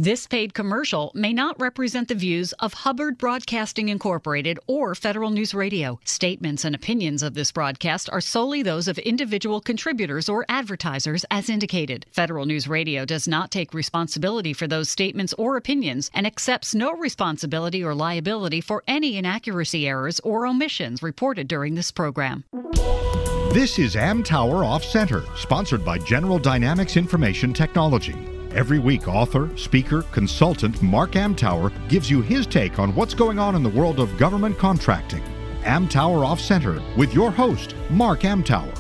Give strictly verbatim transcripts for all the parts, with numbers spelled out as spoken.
This paid commercial may not represent the views of Hubbard Broadcasting Incorporated or Federal News Radio. Statements and opinions of this broadcast are solely those of individual contributors or advertisers as indicated. Federal News Radio does not take responsibility for those statements or opinions and accepts no responsibility or liability for any inaccuracy, errors, or omissions reported during this program. This is Amtower Off Center, sponsored by General Dynamics Information Technology. Every week, author, speaker, consultant Mark Amtower gives you his take on what's going on in the world of government contracting. Amtower Off Center with your host, Mark Amtower.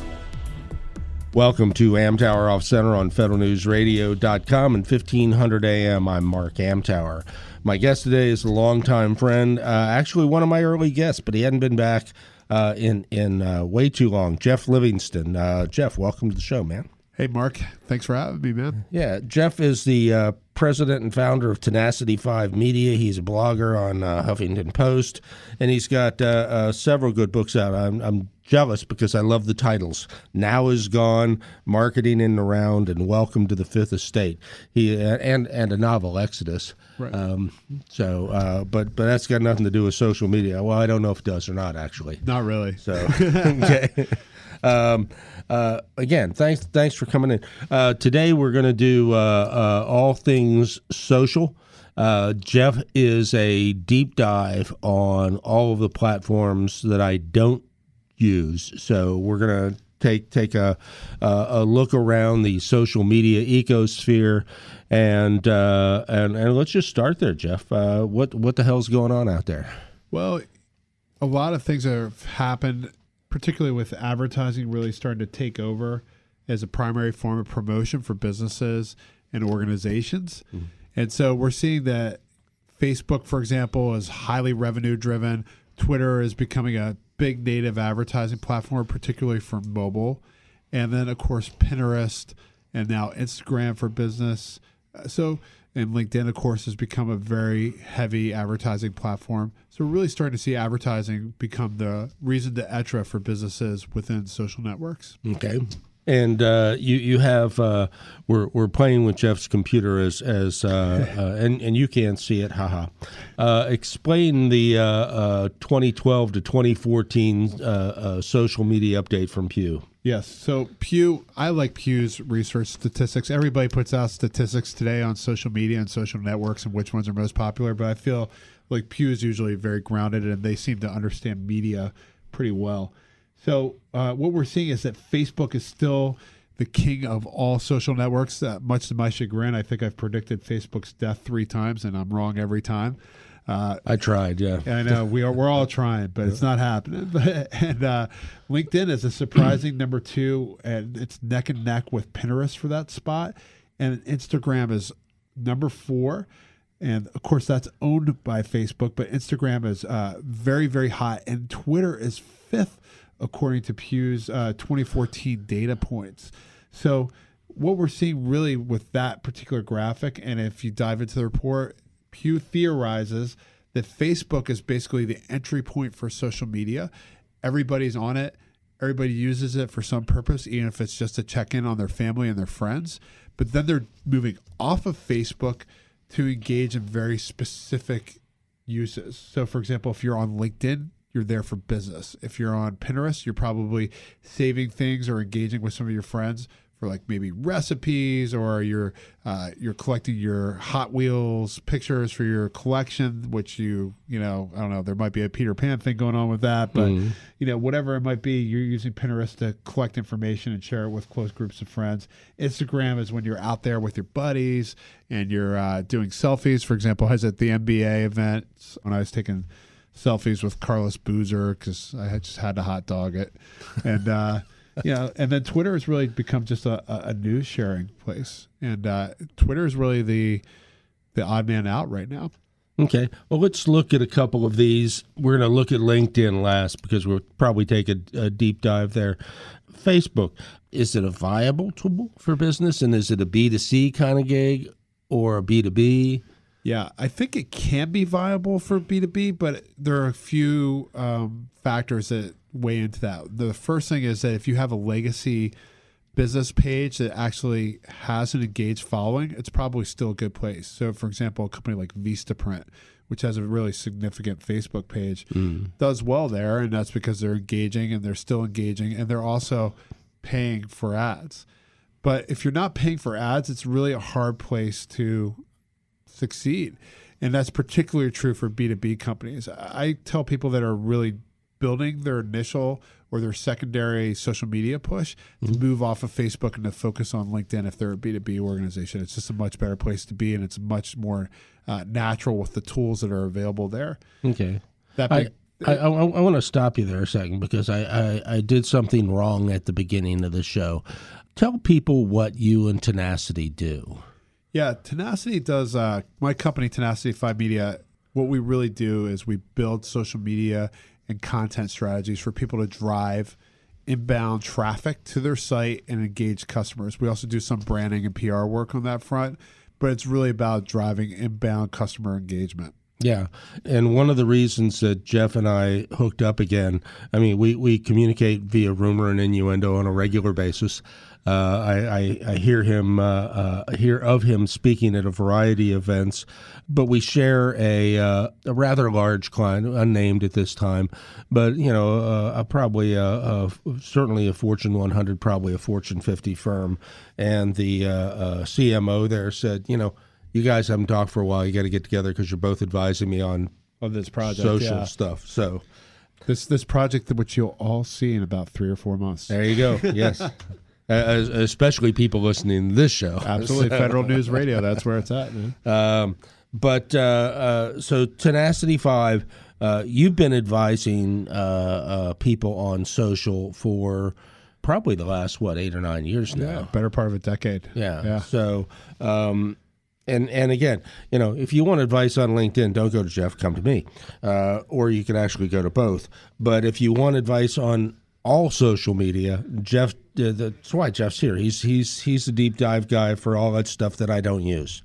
Welcome to Amtower Off Center on federal news radio dot com and fifteen hundred A M. I'm Mark Amtower. My guest today is a longtime friend, uh, actually one of my early guests, but he hadn't been back uh, in, in uh, way too long. Jeff Livingston. Uh, Jeff, welcome to the show, man. Hey, Mark. Thanks for having me, man. Yeah, Jeff is the uh, president and founder of Tenacity five Media. He's a blogger on uh, Huffington Post, and he's got uh, uh, several good books out. I'm, I'm jealous because I love the titles. Now Is Gone, Marketing in the Round, and Welcome to the Fifth Estate. He uh, and and a novel, Exodus. Right. Um, so, uh, but but that's got nothing to do with social media. Well, I don't know if it does or not, actually. Not really. So, okay. Um, uh, again, thanks thanks for coming in. Uh, today we're going to do uh, uh, all things social. Uh, Jeff is a deep dive on all of the platforms that I don't use. So we're going to take take a, a a look around the social media ecosphere, and uh, and and let's just start there, Jeff. Uh, what what the hell's going on out there? Well, a lot of things have happened, particularly with advertising really starting to take over as a primary form of promotion for businesses and organizations. Mm-hmm. And so we're seeing that Facebook, for example, is highly revenue driven. Twitter is becoming a big native advertising platform, particularly for mobile. And then, of course, Pinterest and now Instagram for business. So, and LinkedIn, of course, has become a very heavy advertising platform. So we're really starting to see advertising become the reason d'etre for businesses within social networks. Okay. And uh, you you have uh, we're we're playing with Jeff's computer as as uh, uh, and and you can't see it, haha. Uh, explain the uh, uh, twenty twelve to twenty fourteen uh, uh, social media update from Pew. Yes. So Pew, I like Pew's research statistics. Everybody puts out statistics today on social media and social networks and which ones are most popular, but I feel like Pew is usually very grounded and they seem to understand media pretty well. So uh, what we're seeing is that Facebook is still the king of all social networks. Uh, much to my chagrin, I think I've predicted Facebook's death three times, and I'm wrong every time. Uh, I tried, yeah. I know we are. We're all trying, but it's not happening. and uh, LinkedIn is a surprising number two, and it's neck and neck with Pinterest for that spot. And Instagram is number four. And, of course, that's owned by Facebook, but Instagram is uh, very, very hot. And Twitter is fifth, according to Pew's uh, twenty fourteen data points. So what we're seeing really with that particular graphic, and if you dive into the report, Pew theorizes that Facebook is basically the entry point for social media. Everybody's on it. Everybody uses it for some purpose, even if it's just to check in on their family and their friends. But then they're moving off of Facebook to engage in very specific uses. So, for example, if you're on LinkedIn, you're there for business. If you're on Pinterest, you're probably saving things or engaging with some of your friends for like maybe recipes, or you're uh, you're collecting your Hot Wheels pictures for your collection, which you, you know, I don't know, there might be a Peter Pan thing going on with that, but, mm-hmm. you know, whatever it might be, you're using Pinterest to collect information and share it with close groups of friends. Instagram is when you're out there with your buddies and you're uh, doing selfies. For example, I was at the N B A event when I was taking selfies with Carlos Boozer because I had just had to hot dog it. And, uh, you know, and then Twitter has really become just a, a news sharing place. And uh, Twitter is really the the odd man out right now. Okay. Well, let's look at a couple of these. We're going to look at LinkedIn last because we'll probably take a, a deep dive there. Facebook, is it a viable tool for business? And is it a B two C kind of gig or a B two B? Yeah, I think it can be viable for B two B, but there are a few um, factors that weigh into that. The first thing is that if you have a legacy business page that actually has an engaged following, it's probably still a good place. So, for example, a company like Vistaprint, which has a really significant Facebook page, mm. does well there, and that's because they're engaging and they're still engaging, and they're also paying for ads. But if you're not paying for ads, it's really a hard place to succeed. And that's particularly true for B two B companies. I tell people that are really building their initial or their secondary social media push to mm-hmm. move off of Facebook and to focus on LinkedIn if they're a B two B organization. It's just a much better place to be, and it's much more uh, natural with the tools that are available there. Okay. That big, I, I, I, I want to stop you there a second because I, I, I did something wrong at the beginning of the show. Tell people what you and Tenacity do. Yeah, Tenacity does, uh, my company, Tenacity five Media, what we really do is we build social media and content strategies for people to drive inbound traffic to their site and engage customers. We also do some branding and P R work on that front, but it's really about driving inbound customer engagement. Yeah, and one of the reasons that Jeff and I hooked up again, I mean, we, we communicate via rumor and innuendo on a regular basis. Uh, I, I, I hear him, uh, uh, hear of him speaking at a variety of events, but we share a, uh, a rather large client, unnamed at this time, but you know, uh, a, probably a, a, certainly a Fortune one hundred, probably a Fortune fifty firm, and the uh, uh, C M O there said, you know, you guys haven't talked for a while. You got to get together because you're both advising me on of this project, social yeah. stuff. So this this project that which you'll all see in about three or four months. There you go. Yes. Uh, especially people listening to this show. Absolutely. So. Federal News Radio, that's where it's at, man. Um, but uh, uh, so Tenacity five, uh, you've been advising uh, uh, people on social for probably the last, what, eight or nine years now? Yeah, better part of a decade. Yeah. yeah. So, um, and and again, you know, if you want advice on LinkedIn, don't go to Jeff, come to me. Uh, or you can actually go to both. But if you want advice on all social media, Jeff, uh, that's why Jeff's here. He's he's he's the deep dive guy for all that stuff that I don't use.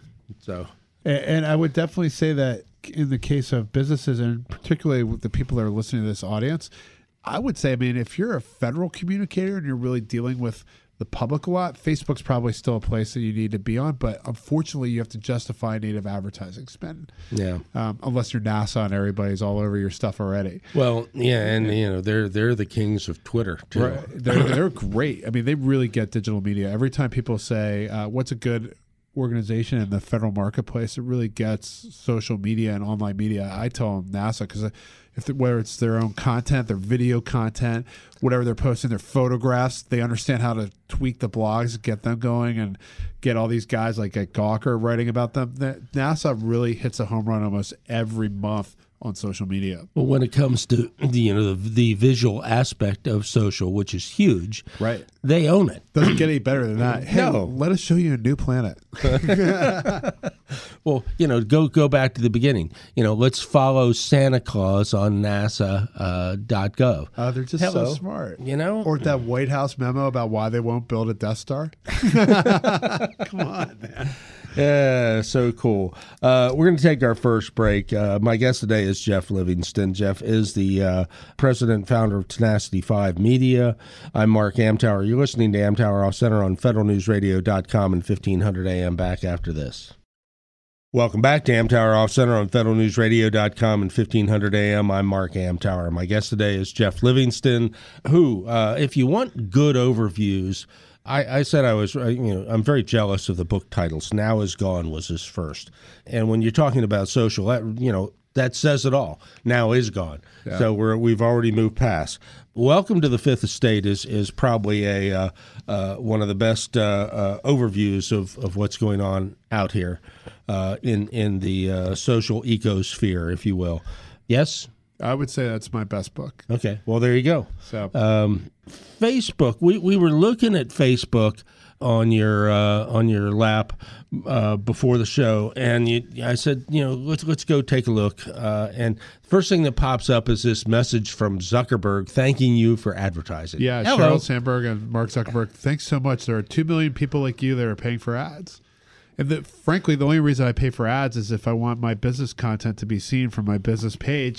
So, and, and I would definitely say that in the case of businesses, and particularly with the people that are listening to this audience, I would say, I mean, if you're a federal communicator and you're really dealing with the public a lot, Facebook's probably still a place that you need to be on, but unfortunately you have to justify native advertising spend. Yeah. Um, unless you're NASA and everybody's all over your stuff already. Well, yeah, and you know, they're they're the kings of Twitter too. Right. They're they're great. I mean, they really get digital media. Every time people say, uh, what's a good organization in the federal marketplace, it really gets social media and online media. I tell them NASA because if whether it's their own content, their video content, whatever they're posting, their photographs, they understand how to tweak the blogs, get them going, and get all these guys like at Gawker writing about them. NASA really hits a home run almost every month on social media. Well, when it comes to the, you know, the, the visual aspect of social, which is huge, right? They own it. Doesn't get any better than that. Hey, no. Let us show you a new planet. Well, you know, go go back to the beginning. You know, let's follow Santa Claus on NASA uh, dot gov. Uh, they're just Hello. so smart. You know? Or that White House memo about why they won't build a Death Star. Come on, man. Yeah, so cool. Uh, we're going to take our first break. Uh, my guest today is Jeff Livingston. Jeff is the uh, president and founder of Tenacity five Media. I'm Mark Amtower. You're listening to Amtower Off Center on federal news radio dot com and fifteen hundred A M. Back after this. Welcome back to Amtower Off Center on federal news radio dot com and fifteen hundred A M. I'm Mark Amtower. My guest today is Jeff Livingston, who, uh, if you want good overviews, I, I said I was, you know, I'm very jealous of the book titles. Now Is Gone was his first. And when you're talking about social, that, you know, that says it all. Now is gone. Yeah. So we're, we've already moved past. Welcome to the Fifth Estate is is probably a uh, uh, one of the best uh, uh, overviews of, of what's going on out here uh, in, in the uh, social ecosphere, if you will. Yes? I would say that's my best book. Okay. Well, there you go. So, um, Facebook. We we were looking at Facebook on your uh, on your lap uh, before the show, and you, I said, you know, let's let's go take a look. Uh, and first thing that pops up is this message from Zuckerberg thanking you for advertising. Yeah, Hello. Sheryl Sandberg and Mark Zuckerberg. Thanks so much. There are two million people like you that are paying for ads. And the, frankly, the only reason I pay for ads is if I want my business content to be seen from my business page.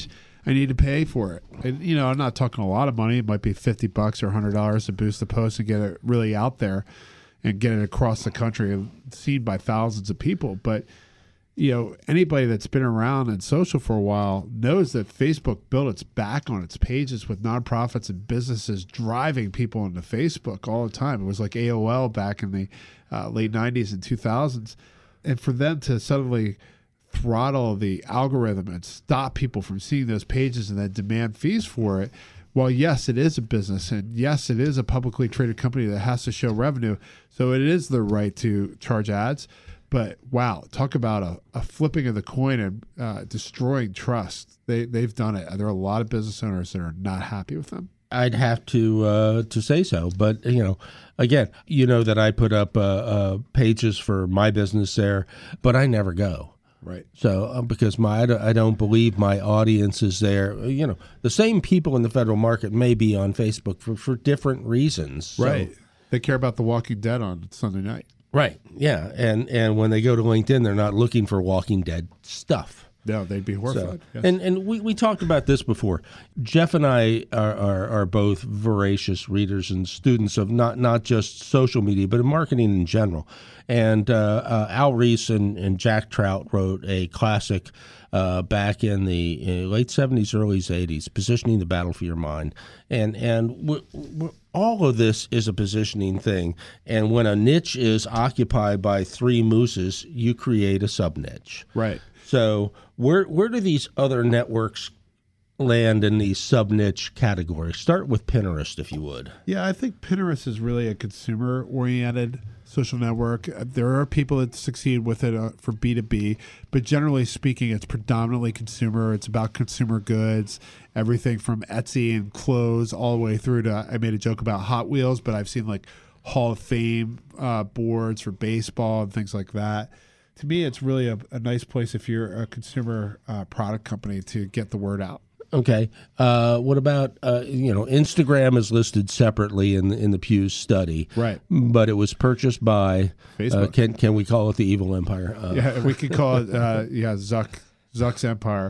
I need to pay for it. And, you know, I'm not talking a lot of money. It might be fifty bucks or one hundred dollars to boost the post and get it really out there and get it across the country and seen by thousands of people. But, you know, anybody that's been around in social for a while knows that Facebook built its back on its pages with nonprofits and businesses driving people into Facebook all the time. It was like A O L back in the uh, late nineties and two thousands. And for them to suddenly throttle the algorithm and stop people from seeing those pages and then demand fees for it, well, yes, it is a business, and yes, it is a publicly traded company that has to show revenue, so it is their right to charge ads. But wow, talk about a, a flipping of the coin and uh, destroying trust. They, they've done it. There are a lot of business owners that are not happy with them. I'd have to uh, to say so, but you know, again, you know that I put up uh, uh, pages for my business there, but I never go. Right. So uh, because my I don't, I don't believe my audience is there. You know, the same people in the federal market may be on Facebook for, for different reasons. So, right. They care about The Walking Dead on Sunday night. Right. Yeah. And and when they go to LinkedIn, they're not looking for Walking Dead stuff. No, they'd be horrified. So, yes. And and we, we talked about this before. Jeff and I are, are, are both voracious readers and students of not, not just social media, but of marketing in general. And uh, uh, Al Ries and, and Jack Trout wrote a classic uh, back in the uh, late seventies, early eighties, Positioning the Battle for Your Mind. And, and we're, we're, all of this is a positioning thing. And when a niche is occupied by three mooses, you create a sub-niche. Right. So where where do these other networks land in these sub-niche categories? Start with Pinterest, if you would. Yeah, I think Pinterest is really a consumer-oriented social network. There are people that succeed with it uh, for B two B, but generally speaking, it's predominantly consumer. It's about consumer goods, everything from Etsy and clothes all the way through to, I made a joke about Hot Wheels, but I've seen like Hall of Fame uh, boards for baseball and things like that. To me, it's really a, a nice place if you're a consumer uh, product company to get the word out. Okay. Uh, what about, uh, you know, Instagram is listed separately in the, in the Pew study. Right. But it was purchased by Facebook. Uh, can can we call it the evil empire? Uh, Yeah, we could call it, uh, yeah, Zuck, Zuck's empire.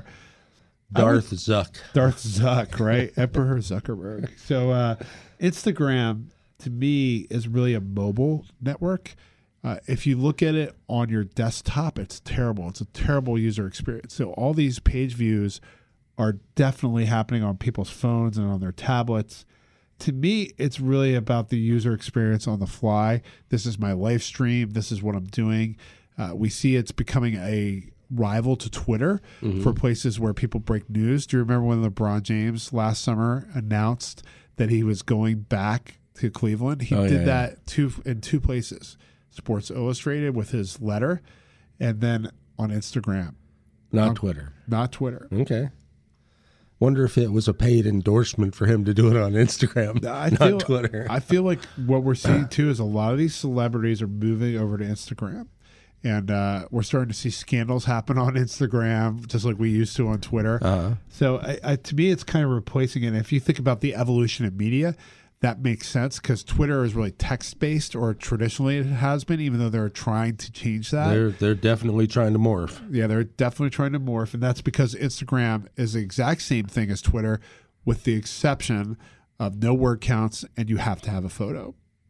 Darth Zuck. Darth Zuck, right? Emperor Zuckerberg. So uh, Instagram, to me, is really a mobile network. Uh, if you look at it on your desktop, it's terrible. It's a terrible user experience. So all these page views are definitely happening on people's phones and on their tablets. To me, it's really about the user experience on the fly. This is my live stream. This is what I'm doing. Uh, we see it's becoming a rival to Twitter mm-hmm. for places where people break news. Do you remember when LeBron James last summer announced that he was going back to Cleveland? He oh, did yeah, that yeah. two in two places. Sports Illustrated with his letter, and then on Instagram. Not on, Twitter. Not Twitter. Okay. Wonder if it was a paid endorsement for him to do it on Instagram, I not feel, Twitter. I feel like what we're seeing, too, is a lot of these celebrities are moving over to Instagram. And uh, we're starting to see scandals happen on Instagram, just like we used to on Twitter. Uh-huh. So I, I, to me, it's kind of replacing it. And if you think about the evolution of media, that makes sense because Twitter is really text-based, or traditionally it has been, even though they're trying to change that. They're they're definitely trying to morph. Yeah, they're definitely trying to morph, and that's because Instagram is the exact same thing as Twitter, with the exception of no word counts, and you have to have a photo.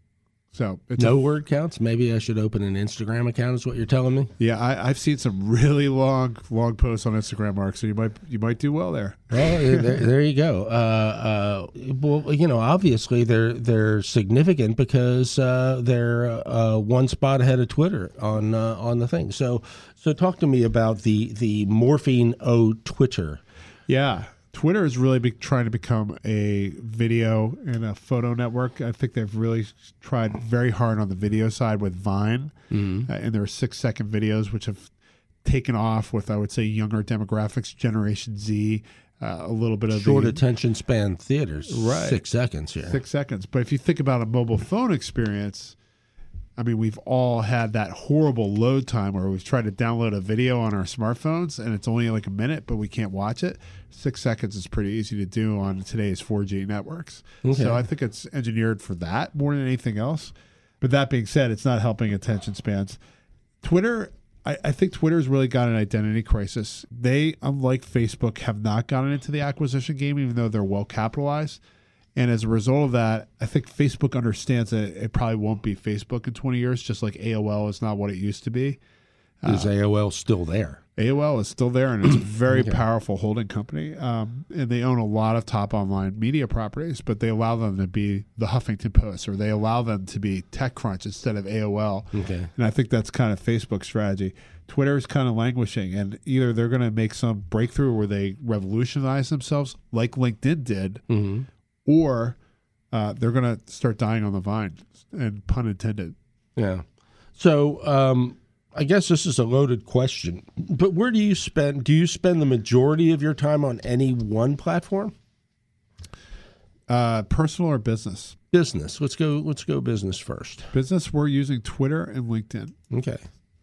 So it's no a, word counts. Maybe I should open an Instagram account. Is what you're telling me? Yeah, I, I've seen some really long, long posts on Instagram, Mark. So you might you might do well there. Well, there, there you go. Uh, uh, well, you know, obviously they're they're significant because uh, they're uh, one spot ahead of Twitter on uh, on the thing. So so talk to me about the the morphing o Twitter. Yeah. Twitter is really be trying to become a video and a photo network. I think they've really tried very hard on the video side with Vine, mm-hmm. uh, and there are six-second videos which have taken off with, I would say, younger demographics, Generation Z, uh, a little bit of short the, attention span theaters, right? Six seconds here, six seconds. But if you think about a mobile phone experience, I mean, we've all had that horrible load time where we've tried to download a video on our smartphones and it's only like a minute, but we can't watch it. Six seconds is pretty easy to do on today's four G networks. Okay. So I think it's engineered for that more than anything else. But that being said, it's not helping attention spans. Twitter, I, I think Twitter's really got an identity crisis. They, unlike Facebook, have not gotten into the acquisition game, even though they're well capitalized. And as a result of that, I think Facebook understands that it probably won't be Facebook in twenty years, just like A O L is not what it used to be. Is uh, A O L still there? A O L is still there, and it's a very okay. powerful holding company. Um, and they own a lot of top online media properties, but they allow them to be the Huffington Post, or they allow them to be TechCrunch instead of A O L. Okay. And I think that's kind of Facebook's strategy. Twitter is kind of languishing, and either they're going to make some breakthrough where they revolutionize themselves like LinkedIn did, mm-hmm. or uh, they're going to start dying on the vine, and pun intended. Yeah. So um, I guess this is a loaded question, but where do you spend, do you spend the majority of your time on any one platform? Uh, personal or business? Business. Let's go, let's go business first. Business, we're using Twitter and LinkedIn. Okay.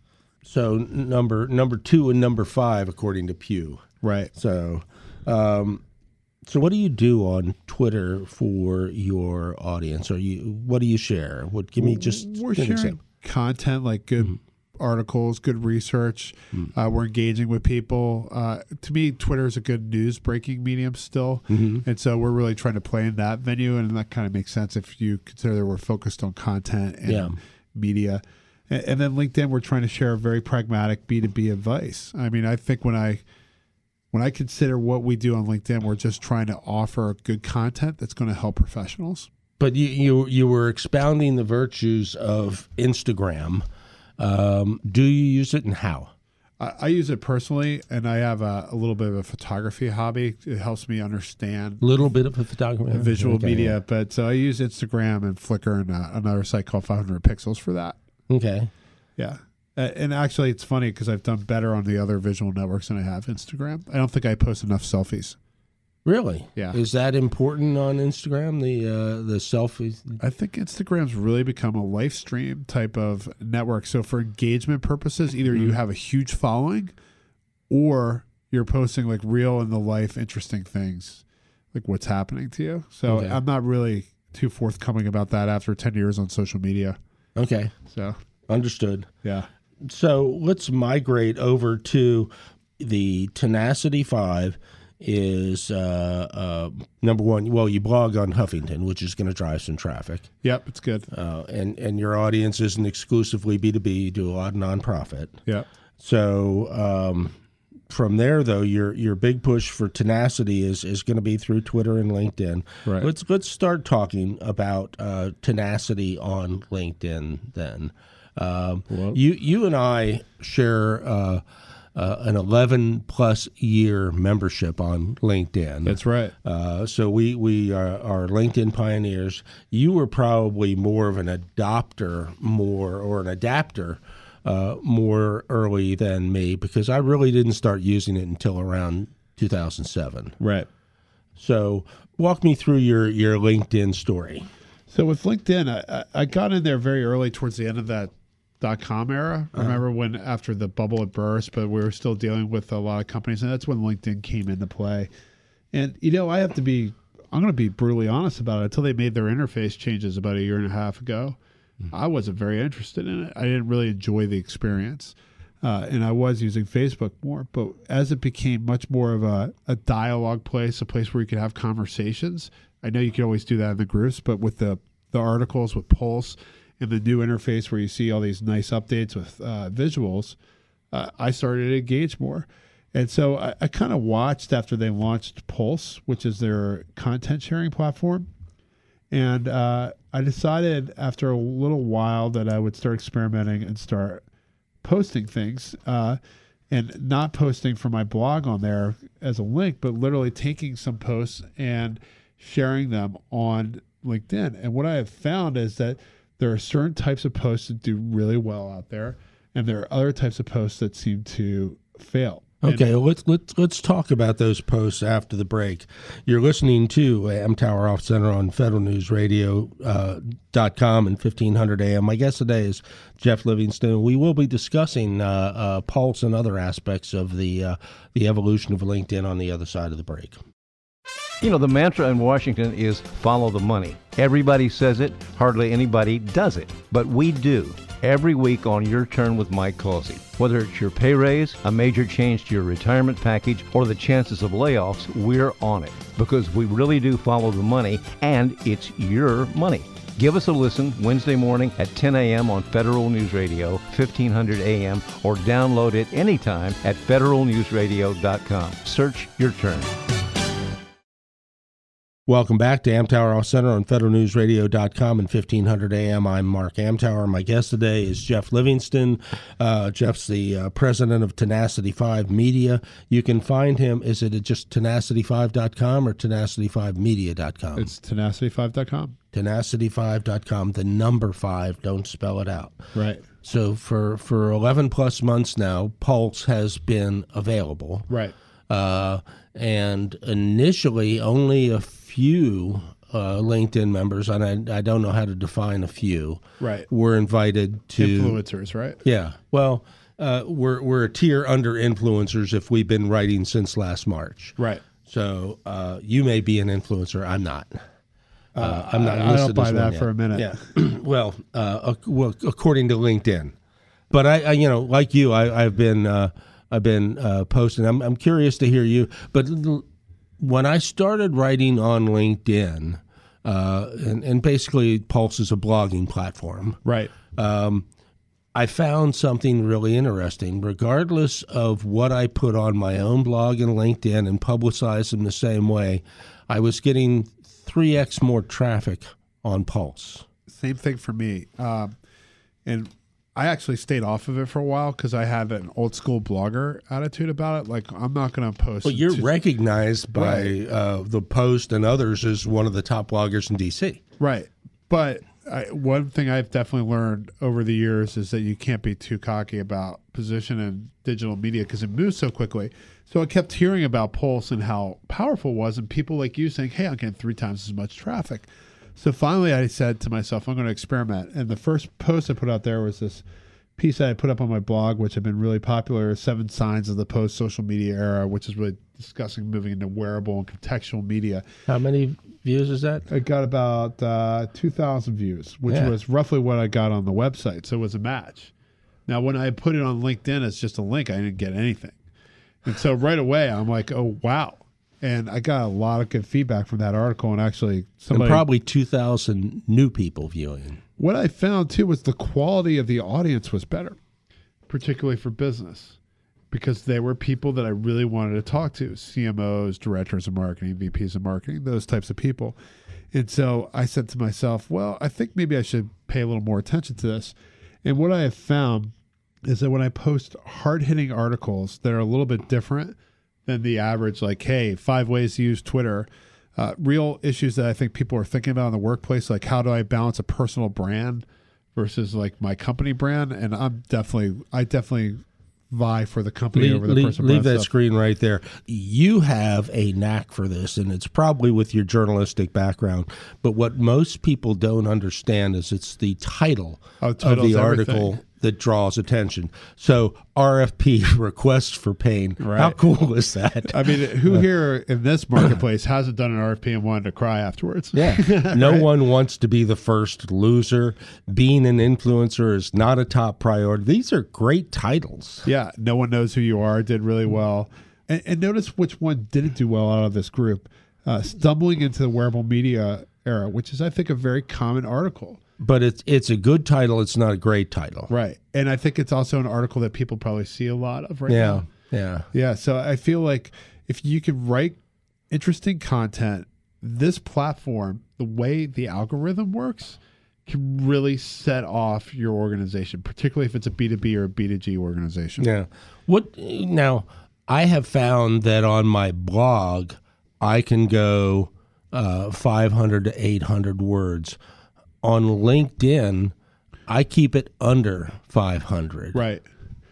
So number number two and number five, according to Pew. Right. So, um, so what do you do on Twitter for your audience? Are you what do you share? What give me just we're an sharing example. Content like good mm-hmm. articles, good research. Mm-hmm. Uh, we're engaging with people. Uh, to me, Twitter is a good news breaking medium still, mm-hmm. and so we're really trying to play in that venue, and that kind of makes sense if you consider that we're focused on content and yeah. media. And then LinkedIn, we're trying to share very pragmatic B two B advice. I mean, I think when I when I consider what we do on LinkedIn, we're just trying to offer good content that's going to help professionals. But you you, you were expounding the virtues of Instagram. Um, do you use it, and how? I, I use it personally, and I have a, a little bit of a photography hobby. It helps me understand a little bit of a photography, visual okay. media. But so I use Instagram and Flickr and uh, another site called five hundred pixels for that. Okay. Yeah. Uh, and actually, it's funny because I've done better on the other visual networks than I have Instagram. I don't think I post enough selfies. Really? Yeah. Is that important on Instagram, the uh, the selfies? I think Instagram's really become a live stream type of network. So for engagement purposes, either mm-hmm. you have a huge following or you're posting like real in the life interesting things, like what's happening to you. So okay. I'm not really too forthcoming about that after ten years on social media. Okay. So understood. Yeah. So let's migrate over to the Tenacity five is uh, uh, number one. Well, you blog on Huffington, which is going to drive some traffic. Yep, it's good. Uh, and, and your audience isn't exclusively B two B. You do a lot of nonprofit. Yeah. So um, from there, though, your your big push for Tenacity is is going to be through Twitter and LinkedIn. Right. Let's let's start talking about uh, Tenacity on LinkedIn then. Um, well, you you and I share uh, uh, an eleven plus year membership on LinkedIn. That's right. Uh, so we we are, are LinkedIn pioneers. You were probably more of an adopter, more or an adapter. Uh, more early than me because I really didn't start using it until around two thousand seven. Right. So walk me through your, your LinkedIn story. So with LinkedIn, I, I got in there very early towards the end of that dot-com era. I uh-huh. remember when after the bubble had burst, but we were still dealing with a lot of companies, and that's when LinkedIn came into play. And, you know, I have to be, I'm going to be brutally honest about it. Until they made their interface changes about a year and a half ago, I wasn't very interested in it. I didn't really enjoy the experience. Uh, and I was using Facebook more. But as it became much more of a, a dialogue place, a place where you could have conversations, I know you can always do that in the groups, but with the, the articles, with Pulse, and the new interface where you see all these nice updates with uh, visuals, uh, I started to engage more. And so I, I kind of watched after they launched Pulse, which is their content sharing platform. And uh, I decided after a little while that I would start experimenting and start posting things uh, and not posting from my blog on there as a link, but literally taking some posts and sharing them on LinkedIn. And what I have found is that there are certain types of posts that do really well out there, and there are other types of posts that seem to fail. Okay, well, let's let's let's talk about those posts after the break. You're listening to Amtower Off Center on Federal News Radio uh, dot com and fifteen hundred A M. My guest today is Jeff Livingston. We will be discussing uh, uh, Pulse and other aspects of the uh, the evolution of LinkedIn on the other side of the break. You know, the mantra in Washington is follow the money. Everybody says it, hardly anybody does it, but we do. every week on Your Turn with Mike Causey. Whether it's your pay raise, a major change to your retirement package, or the chances of layoffs, we're on it because we really do follow the money, and it's your money. Give us a listen Wednesday morning at ten a.m. on Federal News Radio, fifteen hundred A M, or download it anytime at federal news radio dot com. Search Your Turn. Welcome back to Amtower Off Center on federal news radio dot com and fifteen hundred A M. I'm Mark Amtower. My guest today is Jeff Livingston. Uh, Jeff's the uh, president of Tenacity five Media. You can find him, is it just tenacity five dot com or tenacity five media dot com? It's tenacity five dot com. tenacity five dot com, the number five, don't spell it out. Right. So for, for eleven plus months now, Pulse has been available. Right. Uh, and initially only a few uh, LinkedIn members, and I, I don't know how to define a few, Right. were invited to Influencers, right? Yeah. Well, uh, we're we're a tier under influencers if we've been writing since last March. Right. So uh, you may be an influencer. I'm not. Uh, I'm not. I, I don't listed buy as that one for yet. a minute. Yeah. well, uh, ac- well, according to LinkedIn, but I, I you know, like you, I, I've been uh, I've been uh, posting. I'm I'm curious to hear you, but l- when I started writing on LinkedIn, uh, and, and basically Pulse is a blogging platform, Right. um, I found something really interesting. Regardless of what I put on my own blog and LinkedIn and publicize them the same way, I was getting three x more traffic on Pulse. Same thing for me. Um, and I actually stayed off of it for a while because I had an old school blogger attitude about it. Like, I'm not going to post. Well, you're to- recognized by Right. uh, the Post and others as one of the top bloggers in D C. Right. But I, one thing I've definitely learned over the years is that you can't be too cocky about position in digital media because it moves so quickly. So I kept hearing about Pulse and how powerful it was, and people like you saying, hey, I'm getting three times as much traffic. So finally I said to myself, I'm going to experiment. And the first post I put out there was this piece that I put up on my blog, which had been really popular, Seven Signs of the Post-Social Media Era, which is really discussing moving into wearable and contextual media. How many views is that? It got about uh, two thousand views, which Yeah. was roughly what I got on the website. So it was a match. Now, when I put it on LinkedIn as just a link, I didn't get anything. And so right away, I'm like, oh, wow. And I got a lot of good feedback from that article. And actually, somebody. And probably two thousand new people viewing. What I found, too, was the quality of the audience was better, particularly for business, because they were people that I really wanted to talk to, C M Os, directors of marketing, V Ps of marketing, those types of people. And so I said to myself, well, I think maybe I should pay a little more attention to this. And what I have found is that when I post hard-hitting articles that are a little bit different than the average, like, hey, five ways to use Twitter, uh, real issues that I think people are thinking about in the workplace, like how do I balance a personal brand versus like my company brand? And I'm definitely, I definitely vie for the company Leave, over the leave, personal leave brand that stuff. screen right there. You have a knack for this, and it's probably with your journalistic background. But what most people don't understand is it's the title Oh, of title's the everything. article that draws attention. So R F P, request for pain. Right. How cool is that? I mean, who here in this marketplace hasn't done an R F P and wanted to cry afterwards? Yeah. No one wants to be the first loser. Being an influencer is not a top priority. These are great titles. Yeah, no one knows who you are. Did really well, and, and notice which one didn't do well out of this group. Uh, stumbling into the wearable media era, which is, I think, a very common article. But it's it's a good title. It's not a great title. Right, and I think it's also an article that people probably see a lot of right Yeah. now. Yeah. Yeah, so I feel like if you can write interesting content, this platform, the way the algorithm works, can really set off your organization, particularly if it's a B two B or a B two G organization. Yeah. What now? I have found that on my blog, I can go uh, five hundred to eight hundred words. On LinkedIn, I keep it under five hundred. Right.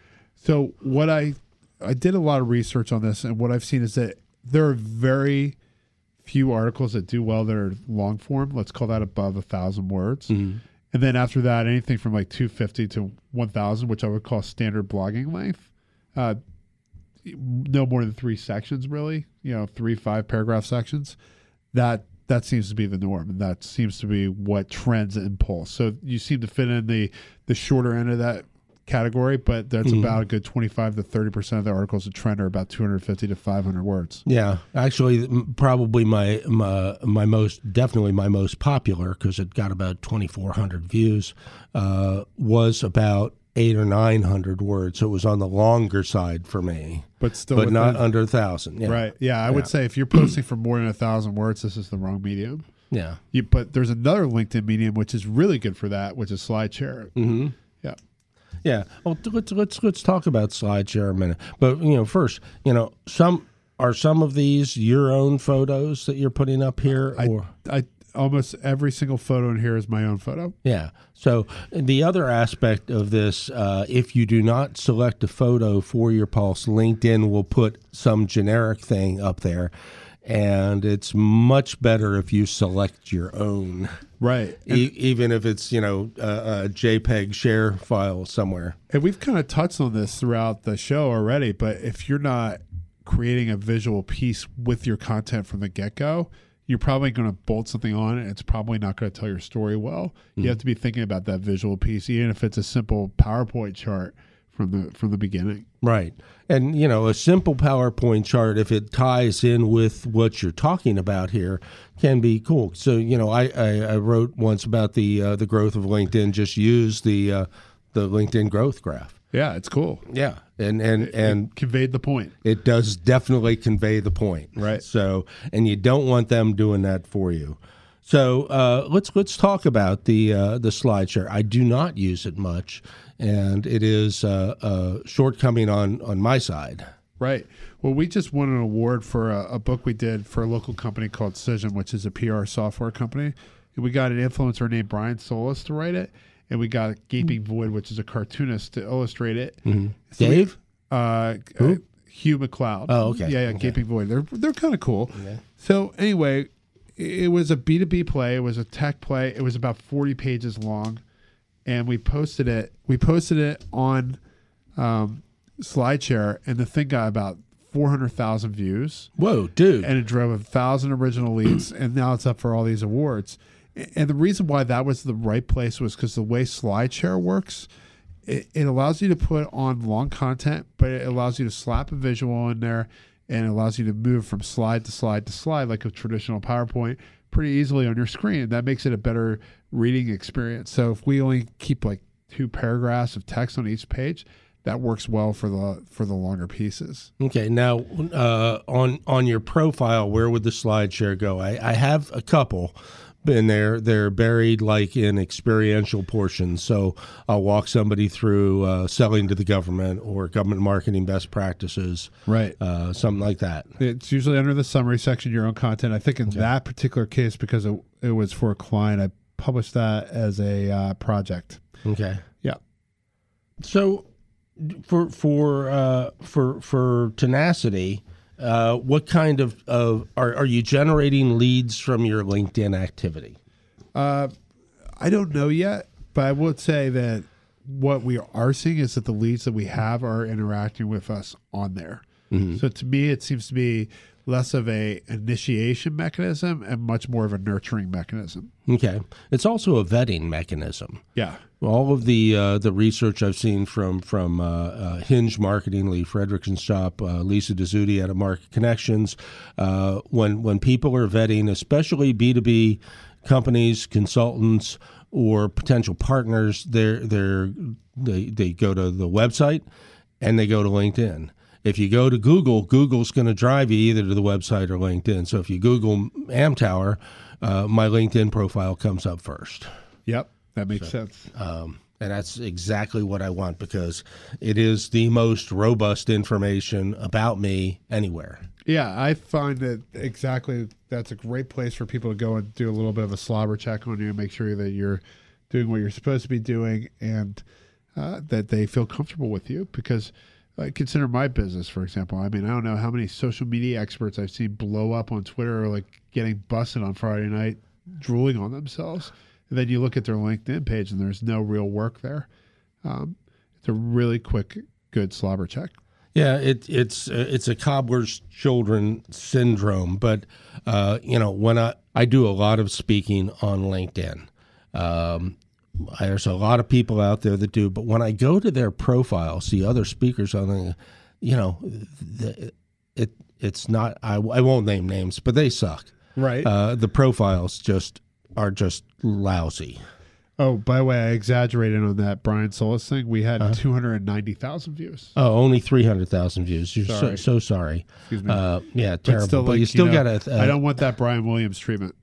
So what I I did a lot of research on this, and what I've seen is that there are very few articles that do well that are long form. Let's call that above a thousand words. Mm-hmm. And then after that, anything from like two fifty to one thousand, which I would call standard blogging length. Uh, no more than three sections, really. You know, three five paragraph sections. That that seems to be the norm, and that seems to be what trends and pulls. So you seem to fit in the the shorter end of that category, but that's mm-hmm. about a good twenty-five to thirty percent of the articles that trend are about two hundred fifty to five hundred words. Yeah, actually, probably my my, my most definitely my most popular, because it got about twenty-four hundred views, uh, was about eight or nine hundred words. So it was on the longer side for me, but still, but not within, under a thousand. Yeah. Right? Yeah, I yeah. would say if you're posting for more than a thousand words, this is the wrong medium. Yeah. You, but there's another LinkedIn medium which is really good for that, which is SlideShare. Mm-hmm. Yeah. Yeah. Well, let's let's let's talk about SlideShare a minute. But you know, first, you know, some are some of these your own photos that you're putting up here, I, or I almost every single photo in here is my own photo. Yeah. So the other aspect of this, uh, if you do not select a photo for your Pulse, LinkedIn will put some generic thing up there. And it's much better if you select your own, right? E- even if it's, you know, a, a JPEG share file somewhere. And we've kind of touched on this throughout the show already, but if you're not creating a visual piece with your content from the get-go, you're probably going to bolt something on it. It's probably not going to tell your story well. You mm. have to be thinking about that visual piece, even if it's a simple PowerPoint chart from the from the beginning. Right. And, you know, a simple PowerPoint chart, if it ties in with what you're talking about here, can be cool. So, you know, I, I, I wrote once about the uh, the growth of LinkedIn. Just use the uh, the LinkedIn growth graph. Yeah, it's cool. Yeah, and and it, and it conveyed the point. It does definitely convey the point. Right. So, and you don't want them doing that for you. So uh, let's let's talk about the uh, the SlideShare. I do not use it much, and it is uh, a shortcoming on on my side. Right. Well, we just won an award for a, a book we did for a local company called Cision, which is a P R software company, and we got an influencer named Brian Solis to write it, and we got a Gaping Void, which is a cartoonist, to illustrate it. Mm-hmm. So Dave, we, uh, uh, Hugh McLeod. Oh, okay. Yeah, yeah. Okay. Gaping Void. They're they're kind of cool. Okay. So anyway, it was a B two B play. It was a tech play. It was about forty pages long, and we posted it. We posted it on um, SlideShare, and the thing got about four hundred thousand views. Whoa, dude! And it drove a thousand original leads, and now it's up for all these awards. And the reason why that was the right place was because the way SlideShare works, it, it allows you to put on long content, but it allows you to slap a visual in there, and it allows you to move from slide to slide to slide like a traditional PowerPoint pretty easily on your screen. That makes it a better reading experience. So if we only keep like two paragraphs of text on each page, that works well for the for the longer pieces. Okay, now uh, on on your profile, where would the SlideShare go? I, I have a couple. And they're they're buried like in experiential portions. So I'll walk somebody through uh, selling to the government or government marketing best practices, right? Uh, something like that. It's usually under the summary section, your own content. I think in okay. that particular case, because it, it was for a client, I published that as a uh, project. Okay. Yeah. So for for uh, for for Tenacity. Uh, what kind of, of are, are you generating leads from your LinkedIn activity? Uh, I don't know yet, but I would say that what we are seeing is that the leads that we have are interacting with us on there. Mm-hmm. So to me, it seems to be less of a initiation mechanism and much more of a nurturing mechanism. Okay. It's also a vetting mechanism. Yeah. All of the uh, the research I've seen from from uh, uh, Hinge Marketing, Lee Frederickson's shop, uh, Lisa Dezzuti out of Market Connections, uh, when when people are vetting, especially B two B companies, consultants, or potential partners, they're they're they they go to the website and they go to LinkedIn. If you go to Google, Google's going to drive you either to the website or LinkedIn. So if you Google Amtower, uh, my LinkedIn profile comes up first. Yep, that makes so, sense. Um, and that's exactly what I want because it is the most robust information about me anywhere. Yeah, I find that exactly that's a great place for people to go and do a little bit of a slobber check on you, make sure that you're doing what you're supposed to be doing and uh, that they feel comfortable with you because – I consider my business, for example. I mean, I don't know how many social media experts I've seen blow up on Twitter or like getting busted on Friday night, drooling on themselves. And then you look at their LinkedIn page and there's no real work there. Um, it's a really quick, good slobber check. Yeah, it, it's it's a cobbler's children syndrome. But uh, you know, when I I do a lot of speaking on LinkedIn, um, there's a lot of people out there that do. But when I go to their profile, see other speakers on the, you know, the, it it's not. I, I won't name names, but they suck. Right. Uh, the profiles just are just lousy. Oh, by the way, I exaggerated on that Brian Solis thing. We had uh-huh. two hundred ninety thousand views. Oh, only three hundred thousand views. You're sorry. so, so sorry. Excuse me. Uh, yeah, terrible. But, still, but like, you still you know, got to... Uh, I don't want that Brian Williams treatment.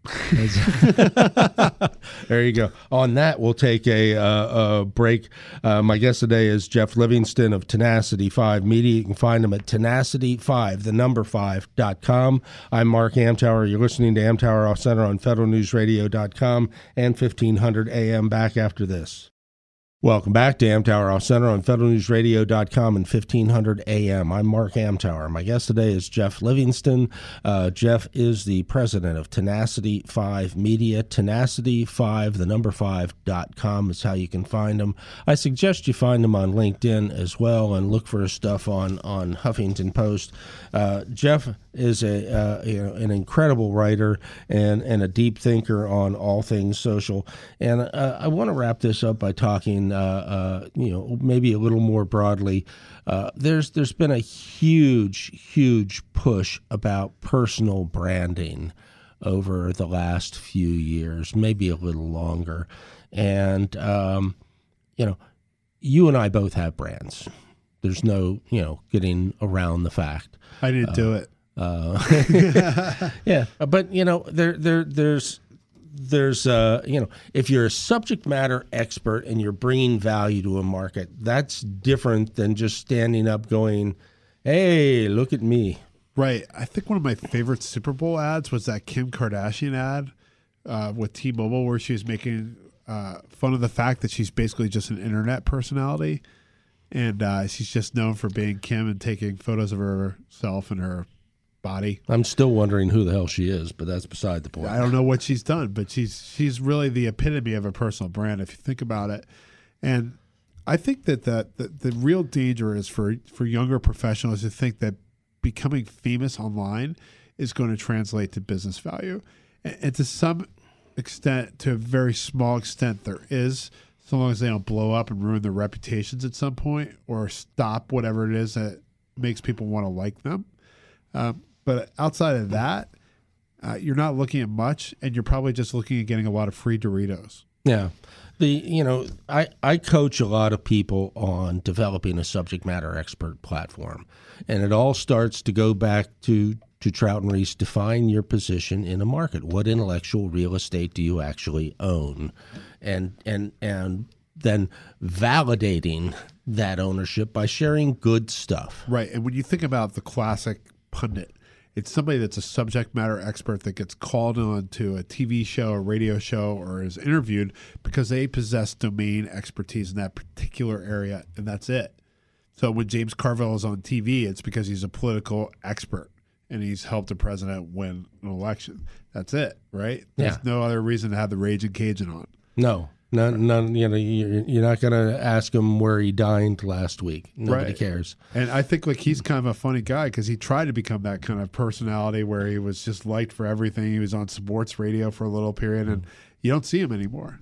There you go. On that, we'll take a, uh, a break. Uh, my guest today is Jeff Livingston of Tenacity five Media. You can find him at tenacity five, the number five, dot com. I'm Mark Amtower. You're listening to Amtower Off Center on federal news radio dot com and fifteen hundred A M. Back after this. Welcome back to Amtower Off Center on federal news radio dot com and fifteen hundred A M. I'm Mark Amtower. My guest today is Jeff Livingston. Uh, Jeff is the president of Tenacity five Media. tenacity five, the number five, dot com is how you can find him. I suggest you find him on LinkedIn as well and look for his stuff on, on Huffington Post. Uh, Jeff is a uh, you know an incredible writer and, and a deep thinker on all things social. And uh, I want to wrap this up by talking, uh, uh, you know, maybe a little more broadly. Uh, there's there's been a huge, huge push about personal branding over the last few years, maybe a little longer. And, um, you know, you and I both have brands. There's no, you know, getting around the fact. I didn't uh, do it. Uh, yeah, but you know, there, there, there's, there's, uh, you know, if you're a subject matter expert and you're bringing value to a market, that's different than just standing up going, "Hey, look at me." Right. I think one of my favorite Super Bowl ads was that Kim Kardashian ad uh, with T-Mobile, where she was making uh, fun of the fact that she's basically just an internet personality, and uh, she's just known for being Kim and taking photos of herself and her body. I'm still wondering who the hell she is, but that's beside the point. I don't know what she's done, but she's she's really the epitome of a personal brand if you think about it. And I think that the the, the real danger is for, for younger professionals to think that becoming famous online is going to translate to business value. And, and to some extent, to a very small extent, there is, so long as they don't blow up and ruin their reputations at some point or stop whatever it is that makes people want to like them. Um, But outside of that, uh, you're not looking at much, and you're probably just looking at getting a lot of free Doritos. Yeah. The you know, I, I coach a lot of people on developing a subject matter expert platform. And it all starts to go back to, to Trout and Reese, define your position in a market. What intellectual real estate do you actually own? And and and then validating that ownership by sharing good stuff. Right. And when you think about the classic pundit, it's somebody that's a subject matter expert that gets called on to a T V show, a radio show, or is interviewed because they possess domain expertise in that particular area, and that's it. So when James Carville is on T V, it's because he's a political expert and he's helped a president win an election. That's it, right? There's Yeah. no other reason to have the Raging Cajun on. No. None, none, you know, you're, you're not going to ask him where he dined last week. Nobody Right. cares. And I think like he's kind of a funny guy because he tried to become that kind of personality where he was just liked for everything. He was on sports radio for a little period, and you don't see him anymore.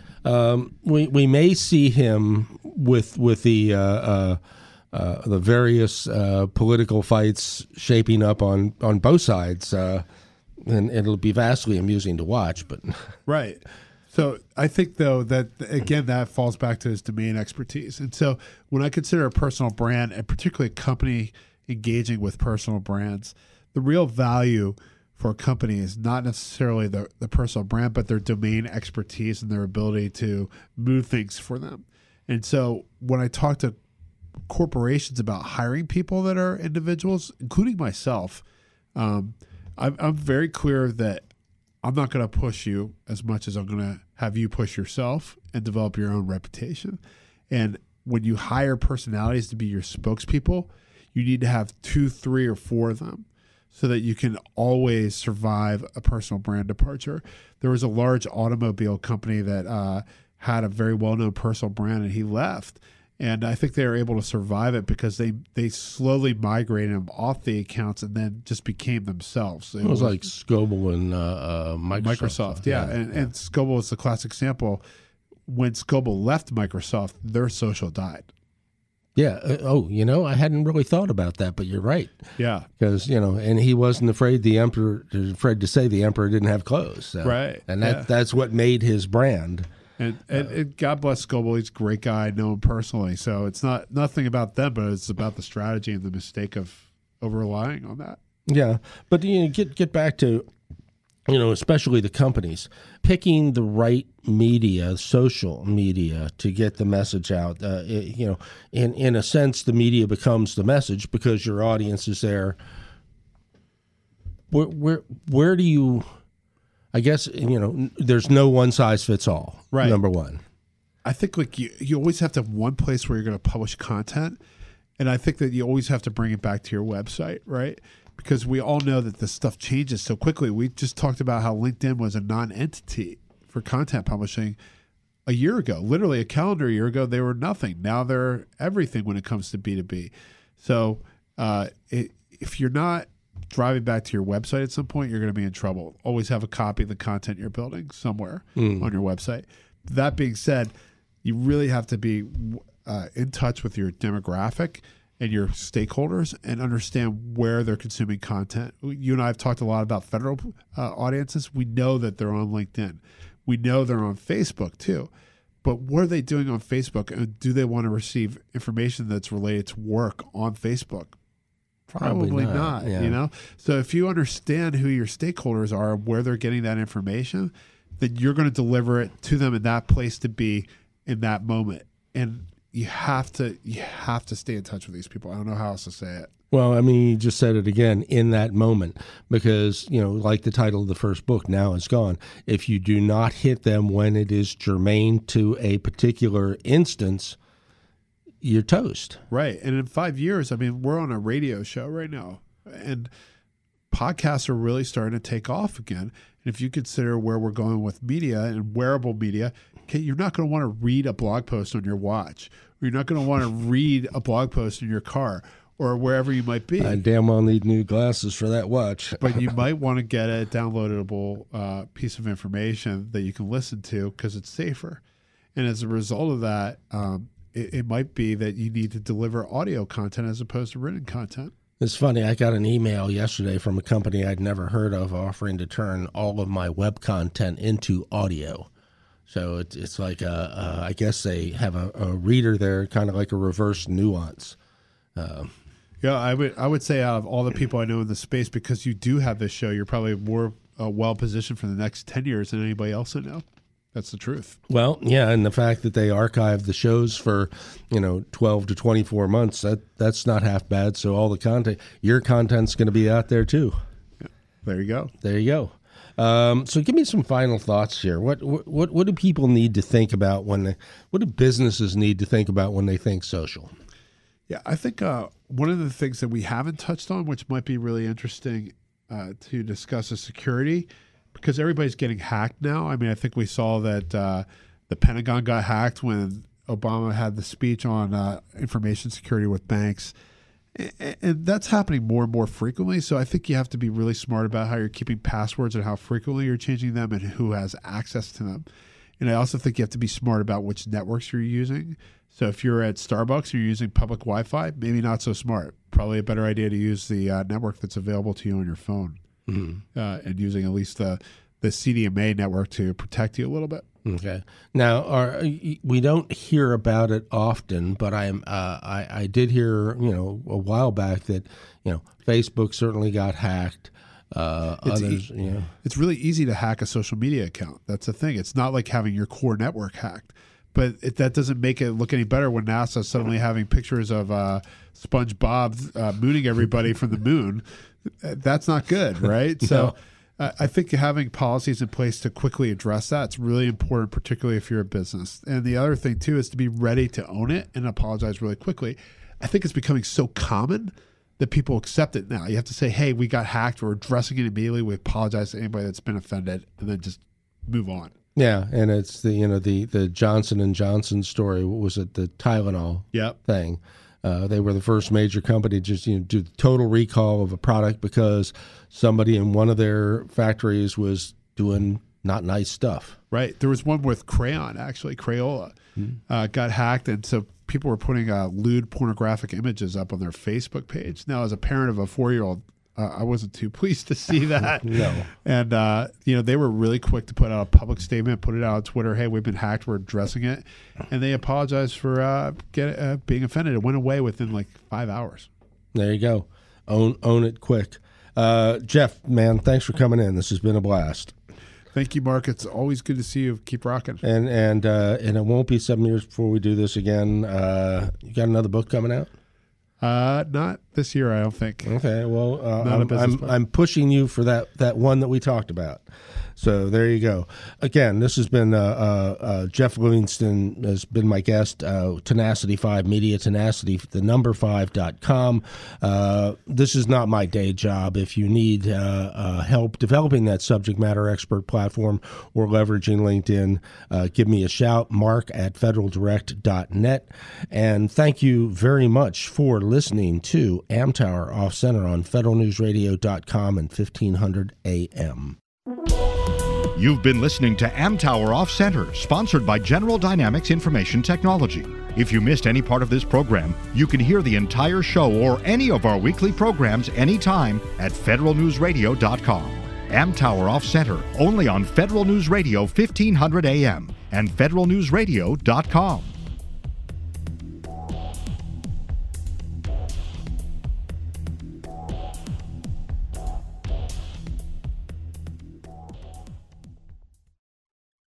Um, we we may see him with with the uh, uh, uh, the various uh, political fights shaping up on on both sides, uh, and it'll be vastly amusing to watch. But Right. So I think, though, that, again, that falls back to his domain expertise. And so when I consider a personal brand, and particularly a company engaging with personal brands, the real value for a company is not necessarily the, the personal brand, but their domain expertise and their ability to move things for them. And so when I talk to corporations about hiring people that are individuals, including myself, um, I'm, I'm very clear that I'm not going to push you as much as I'm going to have you push yourself and develop your own reputation. And when you hire personalities to be your spokespeople, you need to have two, three, or four of them so that you can always survive a personal brand departure. There was a large automobile company that uh, had a very well-known personal brand, and he left. And I think they were able to survive it because they, they slowly migrated them off the accounts and then just became themselves. It, it was, was like Scoble and uh, uh, Microsoft. Microsoft, yeah. yeah. And, and Scoble is the classic example. When Scoble left Microsoft, their social died. Yeah. Uh, oh, you know, I hadn't really thought about that, but you're right. Yeah. Because, you know, and he wasn't afraid the emperor, afraid to say the emperor didn't have clothes. So. Right. And that yeah. that's what made his brand. And, and, uh, and God bless Scoble. He's a great guy. I know him personally. So it's not nothing about them, but it's about the strategy and the mistake of over relying on that. Yeah. But, you know, get, get back to, you know, especially the companies, picking the right media, social media, to get the message out. Uh, it, you know, in, in a sense, the media becomes the message because your audience is there. Where, where, where do you, I guess, you know, there's no one size fits all, right. Number one. I think like you, you always have to have one place where you're going to publish content. And I think that you always have to bring it back to your website, right? Because we all know that this stuff changes so quickly. We just talked about how LinkedIn was a non-entity for content publishing a year ago. Literally a calendar year ago, they were nothing. Now they're everything when it comes to B two B. So uh, it, if you're not driving back to your website at some point, you're going to be in trouble. Always have a copy of the content you're building somewhere mm. on your website. That being said, you really have to be uh, in touch with your demographic and your stakeholders and understand where they're consuming content. You and I have talked a lot about federal uh, audiences. We know that they're on LinkedIn. We know they're on Facebook too. But what are they doing on Facebook? And do they want to receive information that's related to work on Facebook? Probably, Probably not, not yeah. you know? So if you understand who your stakeholders are and where they're getting that information, then you're going to deliver it to them in that place to be in that moment. And you have to you have to stay in touch with these people. I don't know how else to say it. Well, I mean, you just said it again, in that moment, because, you know, like the title of the first book, Now It's Gone. If you do not hit them when it is germane to a particular instance, you're toast. Right. And in five years, I mean, we're on a radio show right now, and podcasts are really starting to take off again. And if you consider where we're going with media and wearable media, okay, you're not going to want to read a blog post on your watch, or you're not going to want to read a blog post in your car or wherever you might be. I damn well need new glasses for that watch. But you might want to get a downloadable uh, piece of information that you can listen to because it's safer. And as a result of that, um, it, it might be that you need to deliver audio content as opposed to written content. It's funny. I got an email yesterday from a company I'd never heard of offering to turn all of my web content into audio. So it's it's like, a, a, I guess they have a, a reader there, kind of like a reverse nuance. Um, yeah, I would I would say out of all the people I know in the space, because you do have this show, you're probably more uh, well positioned for the next ten years than anybody else I know. That's the truth. Well, yeah, and the fact that they archive the shows for, you know, twelve to twenty-four months, that that's not half bad. So all the content, your content's going to be out there too. Yeah. There you go. There you go. Um, so give me some final thoughts here. What what what do people need to think about when they, what do businesses need to think about when they think social? Yeah, I think uh, one of the things that we haven't touched on, which might be really interesting uh, to discuss, is security. Because everybody's getting hacked now. I mean, I think we saw that uh, the Pentagon got hacked when Obama had the speech on uh, information security with banks. And, and that's happening more and more frequently. So I think you have to be really smart about how you're keeping passwords and how frequently you're changing them and who has access to them. And I also think you have to be smart about which networks you're using. So if you're at Starbucks and you're using public Wi-Fi, maybe not so smart. Probably a better idea to use the uh, network that's available to you on your phone. Mm-hmm. Uh, and using at least the the C D M A network to protect you a little bit. Okay. Now, our, we don't hear about it often, but I'm uh, I I did hear, you know, a while back that, you know, Facebook certainly got hacked. Uh, it's others, e- you know. It's really easy to hack a social media account. That's the thing. It's not like having your core network hacked. But it, that doesn't make it look any better when NASA's suddenly having pictures of uh, SpongeBob uh, mooning everybody from the moon. That's not good, right? No. So uh, I think having policies in place to quickly address that is really important, particularly if you're a business. And the other thing, too, is to be ready to own it and apologize really quickly. I think it's becoming so common that people accept it now. You have to say, hey, we got hacked. We're addressing it immediately. We apologize to anybody that's been offended, and then just move on. Yeah, and it's the you know the the Johnson and Johnson story. What was it? The Tylenol Yep. thing. Uh, they were the first major company to just you know do the total recall of a product because somebody in one of their factories was doing not nice stuff. Right. There was one with Crayon, actually. Crayola mm-hmm. uh, got hacked, and so people were putting uh, lewd pornographic images up on their Facebook page. Now, as a parent of a four-year-old, uh, I wasn't too pleased to see that. No. And, uh, you know, they were really quick to put out a public statement, put it out on Twitter, hey, we've been hacked, we're addressing it. And they apologized for uh, get, uh, being offended. It went away within like five hours. There you go. Own, own it quick. Uh, Jeff, man, thanks for coming in. This has been a blast. Thank you, Mark. It's always good to see you. Keep rocking. And and uh, and it won't be seven years before we do this again. Uh, you got another book coming out? Uh, not this year, I don't think. Okay. Well, uh, Not a I'm business I'm, book. I'm pushing you for that that one that we talked about. So there you go. Again, this has been uh, uh, uh, Jeff Livingston has been my guest. Uh, Tenacity Five Media, Tenacity the number five dot com. Uh, this is not my day job. If you need uh, uh, help developing that subject matter expert platform or leveraging LinkedIn, uh, give me a shout. Mark at federal direct dot net. And thank you very much for listening to Amtower Off Center on federal news radio dot com and fifteen hundred A M. You've been listening to Amtower Off Center, sponsored by General Dynamics Information Technology. If you missed any part of this program, you can hear the entire show or any of our weekly programs anytime at federal news radio dot com. Amtower Off Center, only on Federal News Radio fifteen hundred A M and federal news radio dot com.